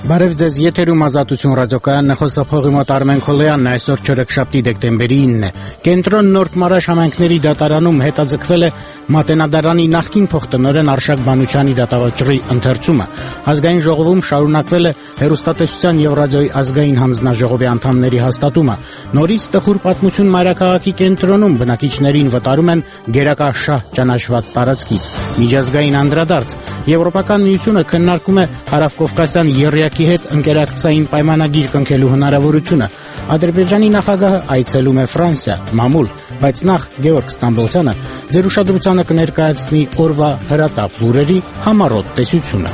Բարև ձեզ, եթերում Ազատություն ռադիոկայանն է, խոսափողի մոտ Արմեն Քոլոյանն է, այսօր չորեքշաբթի դեկտեմբերի 9-ն է։ Կենտրոն Նորք Մարաշ համայնքների դատարանում հետաձգվել է Մատենադարանի նախկին փոխտնօրեն Արշակ Բանուչյանի դատավճռի ընթերցումը։ Ազգային ժողովում շարունակվել է հեռուստատեսության եւ ռադիոյի ազգային հանձնաժողովի անդամների հաստատումը։ Նորից տխուր պատմություն մայրաքաղաքի կենտրոնում բնակիչներին վտարում են գերակա շահ ճանաչված տարածքից։ Միջազգային անդրադարձ։ Եվրոպական միությունը քննարկում է Հարավկովկասյան եռյակի հետ ընկերակցային պայմանագիր կնքելու հնարավորությունը։ Ադրբեջանի նախագահը այցելում է Ֆրանսիա, մամուլ, բայց նախ Գեորգ Ստամբոլցյանը ձեր ուշադրությանը կներկայացնի օրվա հրատապ լուրերի համառոտ տեսությունը։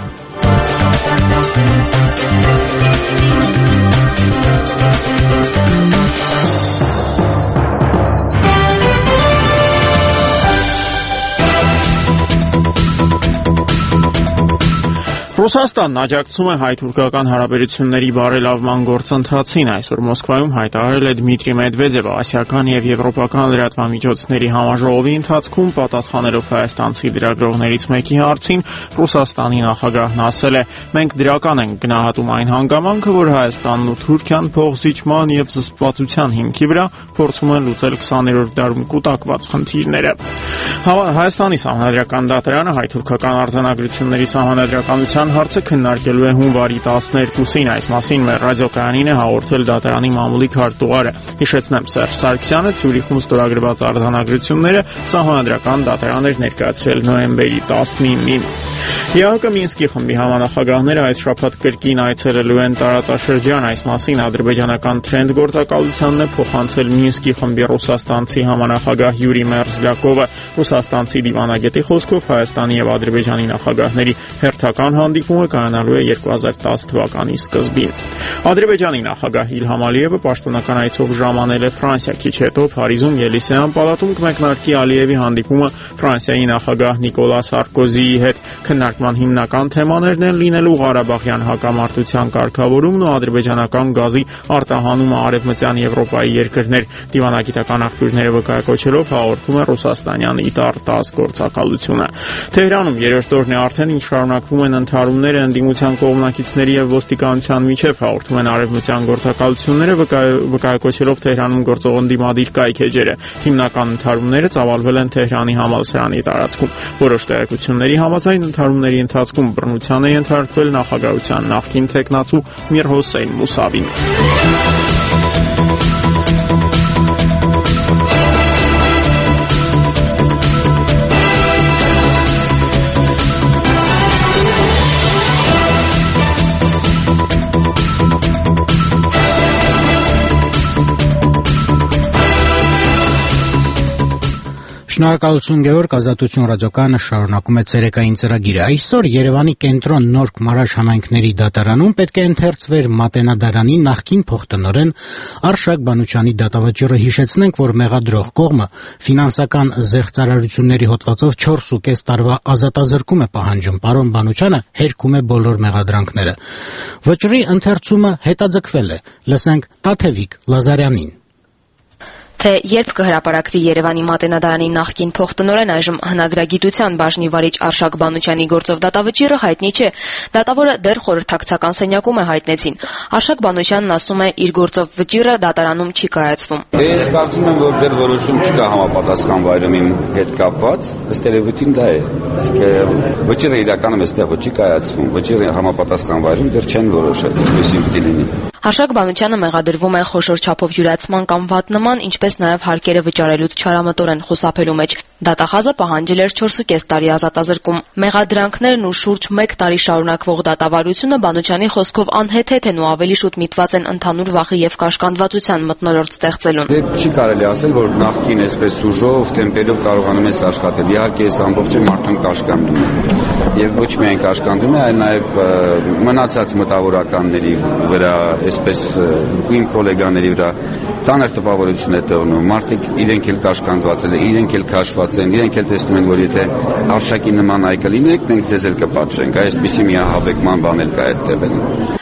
Ռուսաստանն աջակցում է հայ-թուրքական հարաբերությունների բարելավման գործընթացին։ Այսօր Մոսկվայում հայտարարել է Դմիտրի Մեդվեդևը ասիական եւ եվրոպական լրատվամիջոցների համաժողովի ընթացքում պատասխանելով հայաստանցի լրագրողներից մեկի հարցին, Ռուսաստանի նախագահն ասել է. «Մենք դրական ենք գնահատում այն հանգամանքը, որ Հայաստանն ու Թուրքիան փոխզիջման եւ զսպվածության հիմքի վրա փորձում են լուծել 20-րդ դարում կուտակված խնդիրները»։ Հայաստանի Սահմանադրական դատարանը հայ-թուրքական արձանագրությունների սահմանադրականության հարցը քննարկելու է հունվարի 12-ին, այս մասին մեր ռադիոկայանին է հաղորդել դատարանի մամուլի քարտուղարը։ Հիշեցնեմ, Սերժ Սարգսյանը Ցյուրիխում ստորագրված արձանագրությունները Սահմանադրական դատարան էր ներկայացրել նոյեմբերի 19-ին։ ԵԱՀԿ Մինսկի խմբի համանախագահները այս շաբաթ կրկին այցելելու են տարածաշրջան, այս մասին ադրբեջանական Թրենդ գործակալությանն է փոխանցել Մինսկի խմբի ռուսաստանցի համանախագահ Յուրի Մերզլյակովը։ Ռուսաստանցի դիվանագետի խոսքով Հայաստանի եւ Ադրբեջանի նախագահների հերթական հանդիպումը կայանալու է 2010 թվականի սկզբին։ Ադրբեջանի նախագահ Իլհամ Ալիևը պաշտոնական այցով ժամանել է Ֆրանսիա, քիչ հետո Փարիզում Ելիսեյան պալատում կմեկնարկի Ալիևի հանդիպումը Ֆրանսիայի նախագահ Նիկոլա Սարկոզիի հետ։ Քննարկման հիմնական թեմաներն են լինելու Ղարաբաղյան հակամարտության կարգավորումն ու ադրբեջանական գազի արտահանումը Արևմտյան Եվրոպայի երկրներ։ Դիվանագիտական աղբյուրները վկայակոչելով հաղորդում է ռուսաստանյան ԻՏԱՌ-10 գործակալությունը։ Թեհրանում երրորդ օրն է արդեն, ինչ շարունակվում են ընդհարումները ընդդիմության կողմնակիցների եւ ոստիկանության միջև, հաղորդում են արևմտյան գործակալությունները, վկայակոչելով Թեհրանում գործող ընդդիմադիր կայք էջերը։ Հիմնական ընդհարումները ծավալվել են Թեհրանի համալսարանի տարածքում։ Որոշ տեղեկությունների համաձայն ընդհարումների ընթացքում բռնության է ենթարկվել նախագահության նախկին թեկնածու Միր Հոսեյն Մուսավին։ Շնորհակալություն Գեորգ, Ազատություն ռադիոկայանը շարունակում է ցերեկային ծրագիրը։ Այսօր Երևանի կենտրոն Նորք Մարաշ համայնքների դատարանում պետք է ընթերցվեր Մատենադարանի նախկին փոխտնօրեն Արշակ Բանուչյանի դատավճիռը։ Հիշեցնենք, որ մեղադրող կողմը ֆինանսական զեղծարարությունների հոդվածով 4.5 տարվա ազատազրկում է պահանջում։ Պարոն Բանուչյանը հերքում է բոլոր մեղադրանքները։ Վճռի ընթերցումը հետաձգվել է։ Լսենք Տաթևիկ Լազարյանին։ Թե երբ կհրապարակվի Երևանի Մատենադարանի նախկին փոխտնօրեն, այժմ հնագրագիտության բաժնի վարիչ Արշակ Բանուչյանի գործով դատավճիռը հայտնի չէ։ Դատավորը դեռ խորհրդակցական սենյակում է հայտնեցին։ Արշակ Բանուչյանն ասում է, իր գործով վճիռը դատարանում չի կայացվում։ Ես կարծում եմ, որ դեռ որոշում չկա համապատասխան վայրում հետ կապված, ըստ երևույթին դա է։ Իսկ վճիռը իրականում այստեղ չի կայացվում։ Վճիռը համապատասխան վայրում դեռ չեն որոշել, ինչպեսին պիտի լինի։ Արշակ Բանուչյանը մեղադրվում է խոշոր չափով յուրացման կամ վատնման, ինչպես նաև հարկերը վճարելուց չարամտորեն խուսափելու մեջ։ Դատախազը պահանջել էր 4.5 տարի ազատազրկում։ Մեղադրանքներն ու շուրջ 1 տարի շարունակվող դատավարությունը Բանուչյանի խոսքով անհեթեթ են ու ավելի շուտ միտված են ընդհանուր վախի եւ կաշկանդվածության մթնոլորտ ստեղծելուն։ Չի կարելի ասել, որ նախկին այսպես ուժով, տեմպերով կարողանում ես աշխատել։ Իհարկե, այս ամբողջը մարդուն կաշկանդում է։ Եվ ոչ միայն կաշկանդում է, այլ նաև մնացած մտավորականների վրա, այսպես իմ գոլեգաների վրա ծանր տպավորություն է տողնում։ Մարդիկ իրենք էլ կաշկանդված են, իրենք էլ քաշված են, իրենք էլ տեսնում են, որ եթե Արշակի նման այ կլինեք, մենք ձեզ էլ կպատժենք։ Այսպիսի մի ահաբեկման բան էլ կա այդտեղ։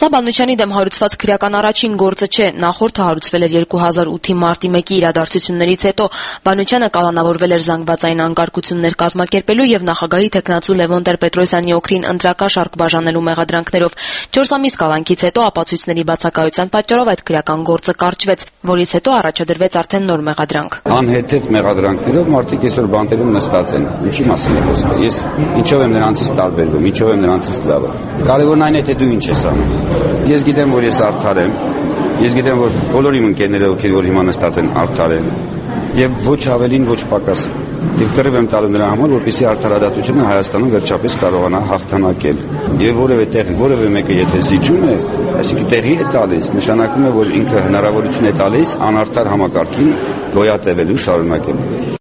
Սա Բանոյչյանի դեմ հարուցված քրեական առաջին գործը չէ, նախորդը հարուցվել էր 2008-ի մարտի 1-ի իրադարձություններից հետո։ Բանոյչյանը կալանավորվել էր զանգվածային անկարգություններ կազմակերպելու եւ նախագահի թեկնածու Լևոն Տեր-Պետրոսյանի օգտին ընտրակաշառք բաժանելու մեղադրանքներով։ 4 ամիս կալանքից հետո ապացույցների բացակայության պատճառով այդ քրեական գործը կարճվեց, որից հետո առաջադրվեց արդեն նոր մեղադրանք։ Անհեթեթ մեղադրանքներով մարդիկ այսօր բանտերում նստած են։ Ինչի մասին է խոսքը։ Ես ինչով եմ նրանցից տարբերվում, ինչով եմ նրանցից լավը։ Կարևորն այն է, թե դու ինչ ես անում։ Ես գիտեմ, որ ես արդար եմ։ Ես գիտեմ, որ բոլոր իմ ընկերները, ովքեր որ հիմա նստած են, արդար են։ Եվ ոչ ավելին, ոչ պակաս։ Եվ կռիվ եմ տալու նրա համար, որպեսզի արդարադատությունը Հայաստանում վերջապես կարողանա հաղթանակել։ Եվ որևէ տեղ, որևէ մեկը եթե զիջում է, այսինքն տեղի է տալիս, նշանակում է, որ ինքը հնարավորություն է տալիս անարդար համակարգին գոյատևելու, շարունակելու։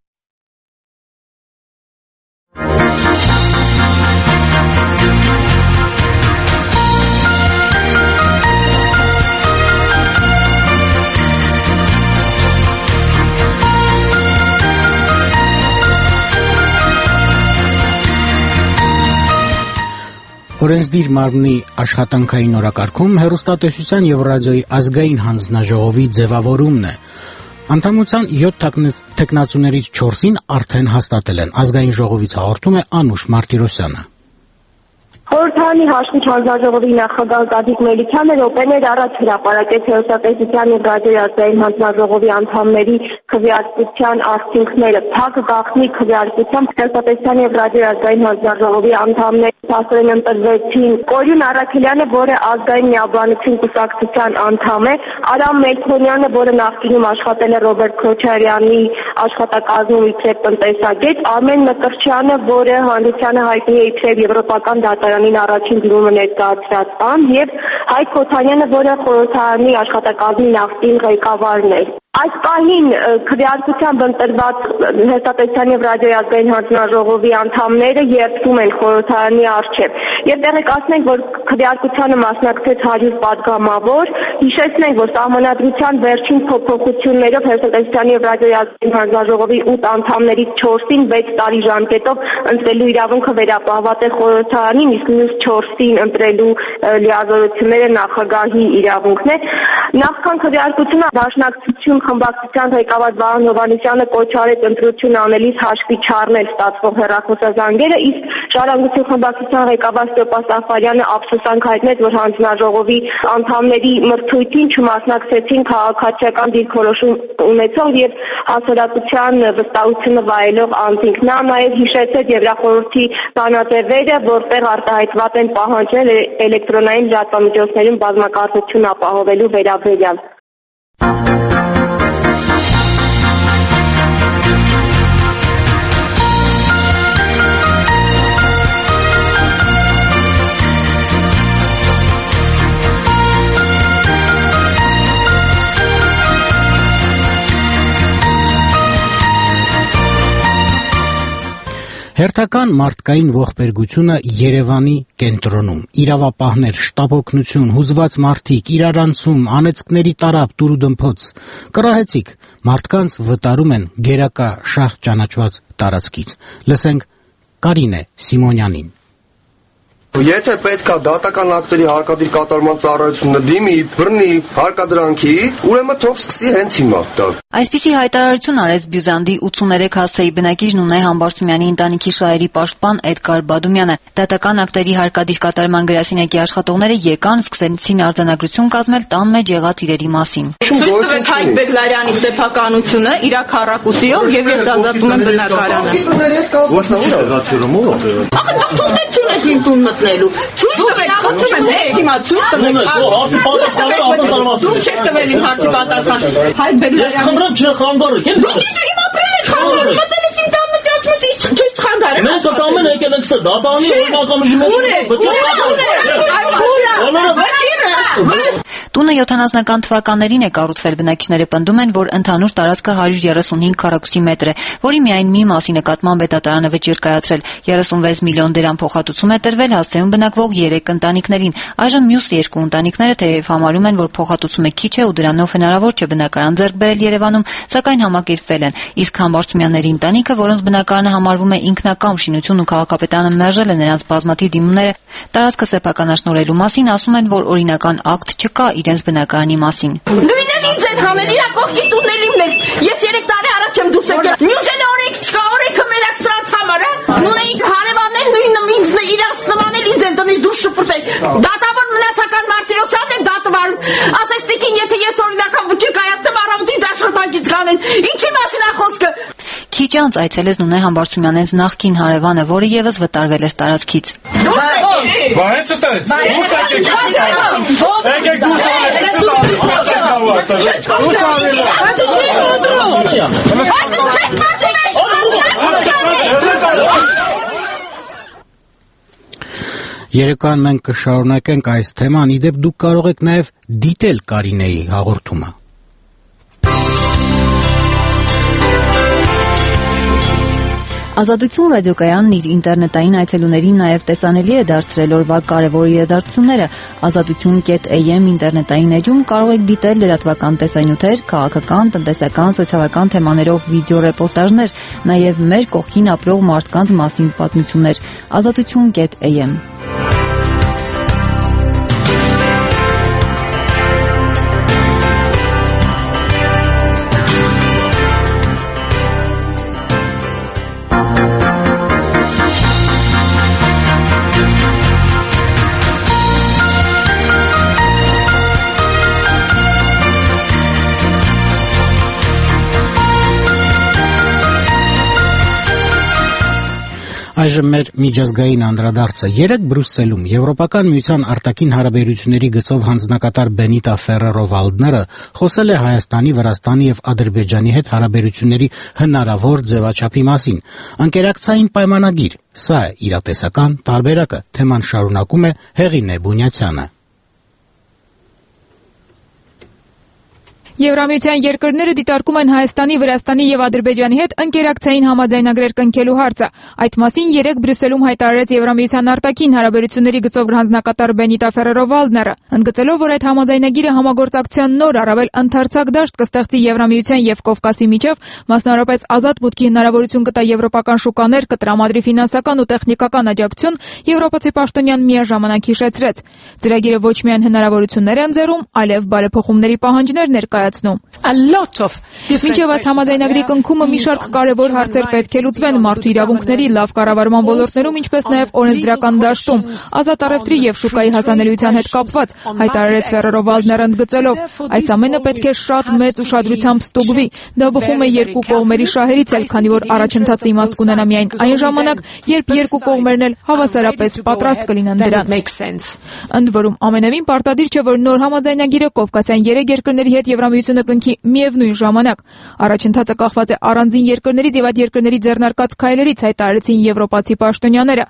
Օրենսդիր մարմնի աշխատանքային օրակարգում հեռուստատեսության եւ ռադիոյի ազգային հանձնաժողովի ձևավորումն է։ Անդամության 7 թեկնածուներից 4-ին արդեն հաստատել են։ Ազգային ժողովից հաղորդում է Անուշ Մարտիրոսյանը։ Խորհրդարանի հաշվիչ հանձնաժողովի նախագահ Գագիկ Մելիքյանը րոպեներ առաջ հրապարակեց հեռուստատեսության եւ ռադիոյի ազգային հանձնաժողովի անդամների քվեարկության արդյունքները։ Փակ գաղտնի քվեարկությամբ հեռուստատեսության եւ ռադիոյի ազգային հանձնաժողովի անդամները հասարեն ընտրվեցին Կորյուն Արաքելյանը, որը ազգային միաբանություն կուսակցության անդամ է, Արամ Մելքոնյանը, որը նախկինում աշխատել է Ռոբերտ Քոչարյանի աշխատակազմում իբրև տնտեսագետ, Արմեն Մկրտչյանը, որը հանրությանը հայտնի է իբրև եվրոպական դատարանին առաջին դիմումը ներկայացրած ան, եւ Հայկ Քոթանյանը, որը խորհրդարանի աշխատակազմի նախկին ղեկավարն է։ Այս պահին քվեարկությամբ ընտրված հեռուստատեսության եւ ռադիոյի ազգային հանձնաժողովի անդամները երդվում են խորհրդարանի առջև։ Եվ տեղեկացնենք, որ քվեարկությանը մասնակցեց 100 падգամավոր, հիշեցնենք, որ Սահմանադրության վերջին փոփոխություններով հեռուստատեսության եւ ռադիոյի ազգային հանձնաժողովի 8 անդամներից 4-ին 6 տարի ժամկետով ընտրելու իրավունքը վերապահված է խորհրդարանին, իսկ մյուս 4-ին ընտրելու լիազորությունները նախագահի իրավունքն է։ Նախքան քվեարկությունը դաշնակցություն խմբակցության ղեկավար Վահան Հովհաննիսյանը կոչ արեց ընտրություն անելիս հաշվի չառնել ստացվող հեռախոսազանգերը, իսկ Ժառանգություն խմբակցության ղեկավար Ստեփան Սաֆարյանը ափսոսանք հայտնեց, որ հանձնաժողովի անդամների մրցույթին չմասնակցեցին քաղաքացիական դիրքորոշում ունեցող եւ հասարակության վստահությունը վայելող անձինք։ Նա նաեւ հիշեցեց Եվրախորհրդի բանաձևերը, որտեղ արտահայտված են պահանջներ էլեկտրոնային լրատվամիջոցներում բազմակարծություն ապահովելու վերաբերյալ։ Հերթական մարդկային ողբերգությունը Երևանի կենտրոնում։ Իրավապահներ, շտապօգնություն, հուզված մարդիկ, իրարանցում, անեծքների տարափ, դուրուդմփոց։ Կռահեցիկ, մարդկանց վտարում են գերակա շահ ճանաչված տարածքից։ Լսենք Կարինե Սիմոնյանին։ Եթե պետքա դատական ակտերի հարկադիր կատարման ծառայությունը դիմի, բռնի հարկադրանքի, ուրեմն թող սկսի հենց հիմա դա։ Այսպիսի հայտարարություն արեց Բյուզանդի 83 հասցեի բնակիչ Նունե Համբարձումյանի ընտանիքի շահերի պաշտպան Էդգար Բադումյանը։ Դատական ակտերի հարկադիր կատարման գրասենյակի աշխատողները եկան, սկսեցին արձանագրություն կազմել տան մեջ եղած իրերի մասին։ Ցույց տվեք Հայկ Բեգլարյանի սեփականությունը իր քառակուսիով եւ ես ազատում եմ բնակարանը։ Ցույց տվեք, խնդրում եմ, հիմա ցույց տվեք։ Դուք չեք տվել իմ հարցի պատասխան։ Հայկ Բեգլարյանը։ Խնդրեմ չխանգարեք, են։ Դուք իմ ապրել եք խանգարել։ Մտել ես իմ տան մեջ ասում ես չես խանգարել։ Մենք կամեն եկել ենք ստա դատանի օրինական ուժի մեջ։ Տունը 70-ական թվականներին է կառուցվել, բնակիչները պնդում են, որ ընդհանուր տարածքը 135 քառակուսի մետր է, որի միայն մի մասի նկատմամբ է դատարանը վճիռ կայացրել, 36 միլիոն դրամ փոխհատուցում է տրվել հասցեում բնակվող 3 ընտանիքներին, այժմ մյուս 2 ընտանիքները թեև համարում են, որ փոխհատուցումը քիչ է ու դրանով հնարավոր չէ բնակարան ձեռք բերել Երևանում, սակայն համակերպվել են, իսկ Համբարձումյանների ընտանիքը, որոնց բնակարանը համարվում է ինքնակամ շինություն ու քաղաքապետարանը մերժել է նրանց բազմաթիվ դիմումները տարածքը սեփականաշնորհելու մասին, ասում են, որ օրինական ակտ չկա իրենց բնակարանի մասին։ Նույնն ինձ են հանել իրա կողքի տունների մեջ։ Ես 3 տարի առաջ եմ դուրս եկել։ Մյուժեն օրենք չկա, օրենքը մենակ սրանց համար է։ Նույնն հարևաններ նույնը ինձ իրանց նմանել ինձ են տնից դուրս շփրտել։ Դատավոր մնացական Մարտիրոսյանն է դատվարում։ Ասես տիկին, եթե ես օրինական վճիռ կայացնեմ, առավոտից աշխատանքից կանեն։ Ինչի մասին է խոսքը։ Քիչ անց այցելեց Նունե Համբարձումյանենց նախկին հարևանը, որը եւս վտարվել էր տարածքից։ Երեկոյան մենք կշարունակենք այս թեման, իդեպ դուք կարող եք նաև դիտել Կարինեի հաղորդումը։ Ազատություն ռադիոկայանն իր ինտերնետային այցելուներին նաև տեսանելի է դարձրել օրվա կարևոր իրադարձությունները։ Ազատություն.am ինտերնետային էջում կարող եք դիտել լրատվական տեսանյութեր, քաղաքական, տնտեսական, սոցիալական թեմաներով վիդեոռեպորտաժներ, նաև մեր կողքին ապրող մարդկանց մասին պատմություններ։ Ազատություն.am Այժմ մեր միջազգային անդրադարձը։ Երեկ Բրյուսելում Եվրոպական միության արտաքին հարաբերությունների գծով հանձնակատար Բենիտա Ֆերրերո-Վալդները խոսել է Հայաստանի, Վրաստանի եւ Ադրբեջանի հետ հարաբերությունների հնարավոր ձևաչափի մասին։ Անկերակցային պայմանագիր։ Սա է իրատեսական տարբերակը։ Թեման շարունակում է Հեղինե Բունյացյանը։ Եվրամիության երկրները դիտարկում են Հայաստանի, Վրաստանի եւ Ադրբեջանի հետ ընկերակցային համաձայնագրեր կնքելու հարցը։ Այդ մասին երեկ Բրյուսելում հայտարարեց Եվրամիության արտաքին հարաբերությունների գծով հանձնակատար Բենիտա Ֆերրերո-Վալդները, ընդգծելով, որ այդ համաձայնագիրը համագործակցության նոր առավել ընդարձակ դաշտ կստեղծի Եվրամիության եւ Կովկասի միջև, մասնավորապես ազատ բուտքի հնարավորություն կտա եվրոպական շուկաներ, կտրամադրի ֆինանսական ու տեխնիկական աջակցություն, եվրոպացի պաշտոնյան միաժամանակ հիշեցրեց։ Ծրագիրը ոչ միայն հնարավորություններ է ընձեռում, այլև բարեփոխումների պահանջներ ներկայացնում։ Մինչև այս համաձայնագրի կնքումը մի շարք կարևոր հարցեր պետք է լուծվեն մարդու իրավունքների, լավ կառավարման ոլորտներում, ինչպես նաև օրենսդրական դաշտում, ազատ առևտրի եւ շուկայի հասանելիության հետ կապված, հայտարարեց Ֆերրերո-Վալդները ընդգծելով. այս ամենը պետք է շատ մեծ ուշադրությամբ ստուգվի։ Դա բխում է երկու կողմերի շահերից էլ, քանի որ առաջընթացը իմաստ կունենա միայն այն ժամանակ, երբ երկու կողմերն էլ հավասարապես պատրաստ կլինեն դրան։ Ընդ որում ամենևին պարտադիր չէ, որ նոր համաձայնագիրը Կովկասյան 3 երկրների հետ Եվրամիությունը կնքի միևնույն ժամանակ։ Առաջընթացը կախված է առանձին երկրներից եւ այդ երկրների ձեռնարկած քայլերից, հայտարարեցին եվրոպացի պաշտոնյաները։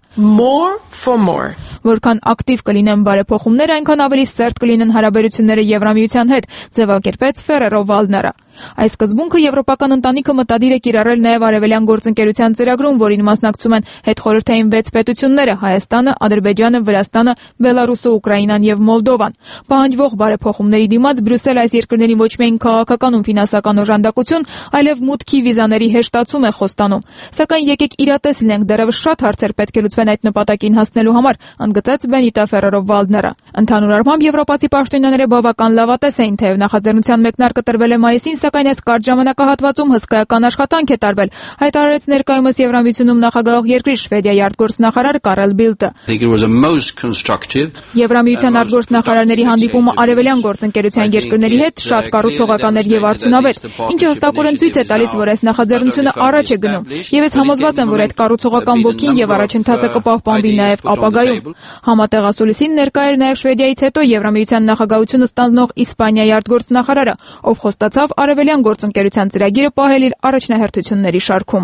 Որքան ակտիվ կլինեն բարեփոխումները, այնքան ավելի սերտ կլինեն հարաբերությունները Եվրամիության հետ, ձևակերպեց Ֆերրերո-Վալդները։ Այս սկզբունքը եվրոպական ընտանիքը մտադիր է կիրառել նաև արևելյան գործընկերության ծրագրում, որին մասնակցում են հետխորհրդային 6 պետությունները՝ Հայաստանը, Ադրբեջանը, Վրաստանը, Բելարուսը, Ուկրաինան եւ Մոլդովան։ Պահանջվող բարեփոխումների դիմաց Բրյուսելը այս երկրներին ոչ միայն քաղաքական ու ֆինանսական օժանդակություն, այլև մուտքի վիզաների հեշտացում է խոստանում։ Սակայն եկեք իրատես լինենք, դեռևս շատ հարցեր պետք է լուծվեն այդ նպատակին հասնելու համար, ընդգծեց Բենիտա Ֆերրերո-Վալդները։ Ընդհանուր առմամբ եվրոպացի պաշտոնյաները բավական լավատես էին, թեև նախաձեռնության մեկնարկը տրվել է մայիսին, սակայն այս կարճ ժամանակահատվածում հսկայական աշխատանք է տարվել, հայտարարեց ներկայումս Եվրամիությունում նախագահող երկրի Շվեդիայի արտգործնախարար Կարել Բիլտը։ Եվրամիության արտգործնախարարների հանդիպումը արևելյան գործընկերության երկրների հետ շատ կառուցողական էր եւ արդյունավետ, ինչը հստակորեն ցույց է տալիս, որ այս նախաձեռնությունը առաջ է գնում, եւ ես համոզված եմ, որ այդ կառուցողական ոգին եւ առաջընթացը կպահպանվի նաեւ ապագայում։ Համատեղ ասուլիսին ներկա էր նաեւ Շվեդիայից հետո Եվրամիության նախագահությունը ստանձնող Իսպանիայի արտգործնախարարը, ով խոստացավ արևելյան գործընկերության ծրագիրը պահել իր առաջնահերթությունների շարքում։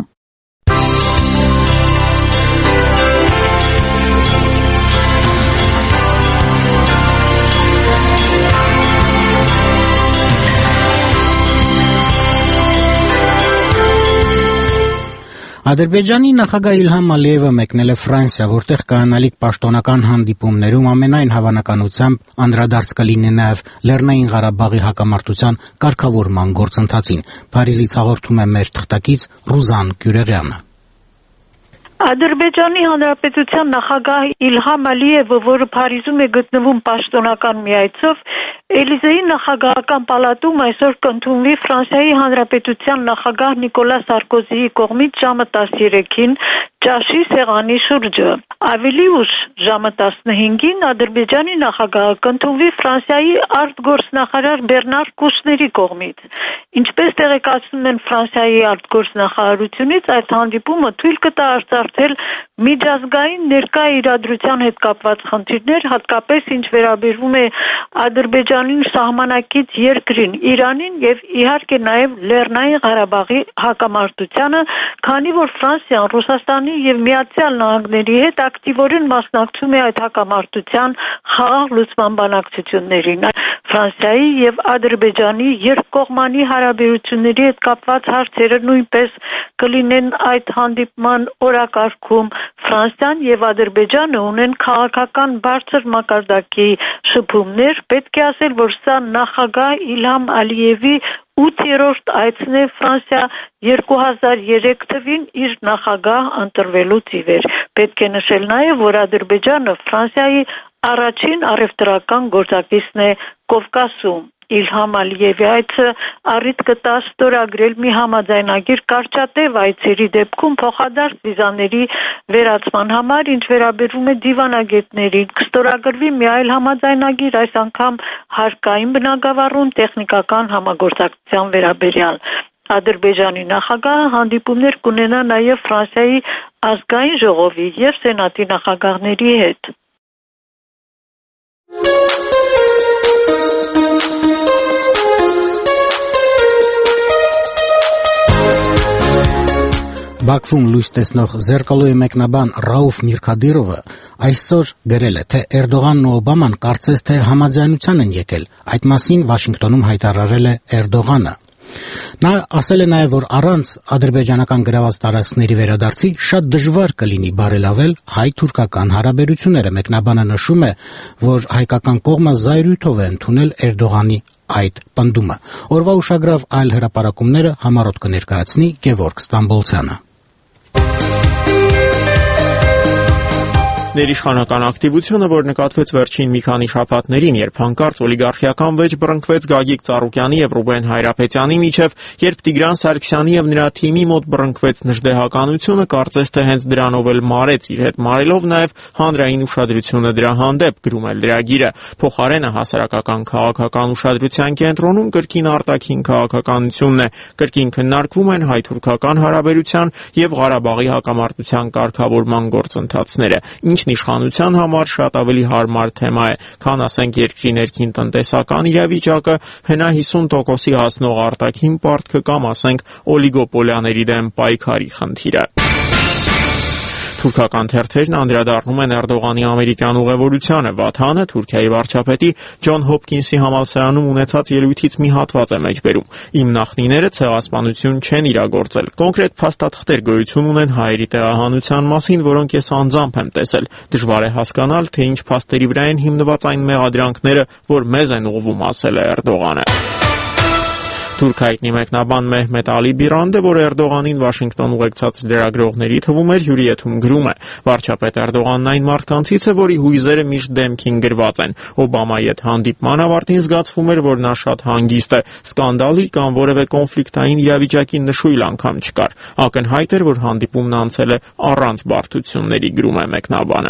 Ադրբեջանի նախագահ Իլհամ Ալիևը մեկնել է Ֆրանսիա, որտեղ կայանալիք պաշտոնական հանդիպումներում ամենայն հավանականությամբ անդրադարձ կլինի նաև Լեռնային Ղարաբաղի հակամարտության կարգավորման գործընթացին։ Փարիզից հաղորդում է մեր թղթակից Ռուզան Գյուրեղյանը։ Ադրբեջանի Հանրապետության նախագահ Իլհամ Ալիևը, որը Փարիզում է գտնվում պաշտոնական մի այցով, Էլիզեի նախագահական պալատում այսօր կընդունվի Ֆրանսիայի Հանրապետության նախագահ Նիկոլա Սարկոզիի կողմից ժամը 13-ին ճաշի սեղանի շուրջը։ Ավելի ուշ ժամը 15-ին Ադրբեջանի նախագահը կընդունվի Ֆրանսիայի արտգործնախարար Բեռնար Կուշների կողմից։ Ինչպես տեղեկացնում են Ֆրանսիայի արտգործնախարարությունից, այդ հանդիպումը թույլ կտա արծարծել միջազգային ներկա իրադրության հետ կապված խնդիրներ, հատկապես ինչ վերաբերվում է Ադրբեջանին սահմանակից երկրին Իրանին եւ իհարկե նաեւ Լեռնային Ղարաբաղի հակամարտությանը, քանի որ Ֆրանսիան Ռուսաստանի եւ Միացյալ Նահանգների հետ ակտիվորեն մասնակցում է այդ հակամարտության խաղաղ լուծման բանակցություններին։ Ֆրանսիայի եւ Ադրբեջանի երկկողմանի հարաբերությունների հետ կապված հարցերը նույնպես կլինեն այդ հանդիպման օրակարգում։ Ֆրանսիան եւ Ադրբեջանը ունեն քաղաքական բարձր մակարդակի շփումներ, պետք է ասել, որ սա նախագահ Իլհամ Ալիևի 8-րդ այցն է Ֆրանսիա 2003 թվին իր նախագահ ընտրվելուց ի վեր։ Պետք է նշել նաև, որ Ադրբեջանը Ֆրանսիայի առաջին առևտրական գործակիցն է Կովկասում։ Իլհամ Ալիևի այցը առիթ կտա ստորագրել մի համաձայնագիր կարճատև այցերի դեպքում փոխադարձ վիզաների վերացման համար, ինչ վերաբերում է դիվանագետներին, կստորագրվի մի այլ համաձայնագիր, այս անգամ հարկային բնագավառում տեխնիկական համագործակցության վերաբերյալ։ Ադրբեջանի նախագահը հանդիպումներ կունենա նաև Ֆրանսիայի ազգային ժողովի եւ սենատի նախագահների հետ։ Բաքվում լույս տեսնող Զերկալոյի մեկնաբան Ռաուֆ Միրքադիրովը այսօր գրել է, թե Էրդողանն ու Օբաման կարծես թե համաձայնության են եկել։ Այդ մասին Վաշինգտոնում հայտարարել է Էրդողանը։ Նա ասել է նաև, որ առանց ադրբեջանական գրաված տարածքների վերադարձի շատ դժվար կլինի բարելավել հայ-թուրքական հարաբերությունները։ Մեկնաբանը նշում է, որ հայկական կողմը զայրույթով է ընդունել Էրդողանի այդ պնդումը։ Օրվա ուշագրավ այլ հրապարակումները համառոտ կներկայացնի Գևորգ Ստամբոլցյանը։ Ներիշխանական ակտիվությունը, որ նկատվեց վերջին մի քանի շաբաթներին, երբ հանկարծ օլիգարխիական վեճ բռնկվեց Գագիկ Ծառուկյանի եւ Ռուբեն Հայրապետյանի միջև, երբ Տիգրան Սարգսյանի եւ նրա թիմի մոտ բռնկվեց նժդեհականությունը, կարծես թե հենց դրանով էլ մարեց իր հետ մարելով նաեւ հանրային ուշադրությունը դրա հանդեպ, գրում է լրագիրը։ Փոխարենը հասարակական քաղաքական ուշադրության կենտրոնում կրկին արտաքին քաղաքականությունն է, կրկին քննարկվում են հայ-թուրքական հարաբերության եւ Ղարաբաղի հակամարտության կարգավորման գործընթացները, ինչն իշխանության համար շատ ավելի հարմար թեմա է, քան ասենք երկրի ներքին տնտեսական իրավիճակը, հնա 50%-ի հասնող արտաքին պարտքը կամ ասենք օլիգոպոլիաների դեմ պայքարի խնդիրը։ Թուրքական թերթերն անդրադառնում են Էրդողանի ամերիկյան ուղևորությանը։ Վաթանը Թուրքիայի վարչապետի Ջոն Հոփքինսի համալսարանում ունեցած ելույթից մի հատված է մեջբերում։ Իմ նախնիները ցեղասպանություն չեն իրագործել։ Կոնկրետ փաստաթղթեր գոյություն ունեն հայերի տեղահանության մասին, որոնք ես անձամբ եմ տեսել։ Դժվար է հասկանալ, թե ինչ փաստերի վրա են հիմնված այն մեղադրանքները, որ մեզ են ուղղվում, ասել է Էրդողանը։ Թուրք հայտնի մեկնաբան Մեհմետ Ալի Բիրանդը, որ Էրդողանին Վաշինգտոն ուղեկցած լրագրողների թվում էր, հյուրի եթում գրում է. վարչապետ Էրդողանն այն մարդկանցից է, որի հույզերը միշտ դեմքին գրված են։ Օբամայի հետ հանդիպման ավարտին զգացվում էր, որ նա շատ հանգիստ է, սկանդալի կամ որևէ կոնֆլիկտային իրավիճակի նշույլ անգամ չկար։ Ակնհայտ էր, որ հանդիպումն անցել է առանց բարդությունների, գրում է մեկնաբանը։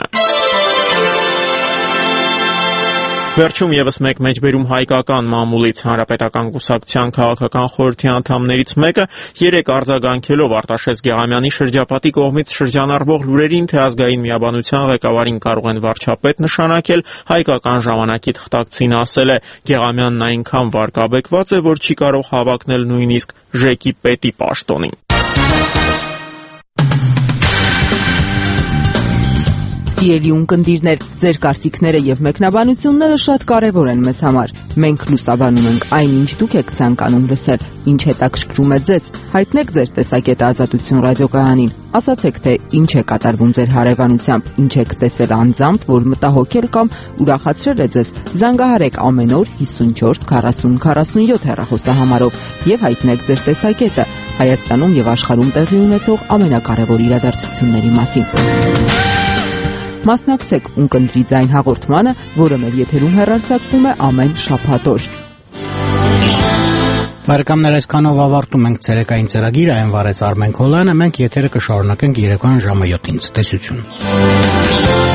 Վերջում եւս մեկ մեջբերում հայկական մամուլից Հանրապետական կուսակցության քաղաքական խորհրդի անդամներից մեկը 3 արձագանքելով Արտաշես Գեղամյանի շրջապատի կողմից շրջանառվող լուրերին, թե ազգային միաբանության ղեկավարին կարող են վարչապետ նշանակել, հայկական ժամանակի թղթակցին ասել է. Գեղամյանն այնքան վարկաբեկված է, որ չի կարող հավակնել նույնիսկ ԺԿ-ի պետի պաշտոնին։ Սիրելի ունկնդիրներ, ձեր կարծիքները եւ մեկնաբանությունները շատ կարեւոր են մեզ համար։ Մենք լուսաբանում ենք այնինչ դուք եք ցանկանում լսել, ինչ հետաքրքրում է ձեզ։ Հայտնեք ձեր տեսակետը Ազատություն ռադիոկայանին։ Ասացեք, թե ինչ է կատարվում ձեր հարևանությամբ, ինչ եք տեսել անձամբ, որ մտահոգել կամ ուրախացրել է ձեզ։ Զանգահարեք ամեն օր 54 40 47 հեռախոսահամարով եւ հայտնեք ձեր տեսակետը Հայաստանում եւ աշխարհում տեղի ունեցող ամենակարևոր իրադարձությունների մասին։ Մասնակցեք Ունկնդրի ձայն հաղորդմանը, որը մեր եթերում հեռարձակվում է ամեն շաբաթ օր։ Բարեկամներ, այսքանով ավարտում ենք ցերեկային ծրագիրը, այն վարեց Արմեն Քոլյանը, մենք եթերը կշարունակենք երեկոյան ժամը 7-ից։ Տեսություն։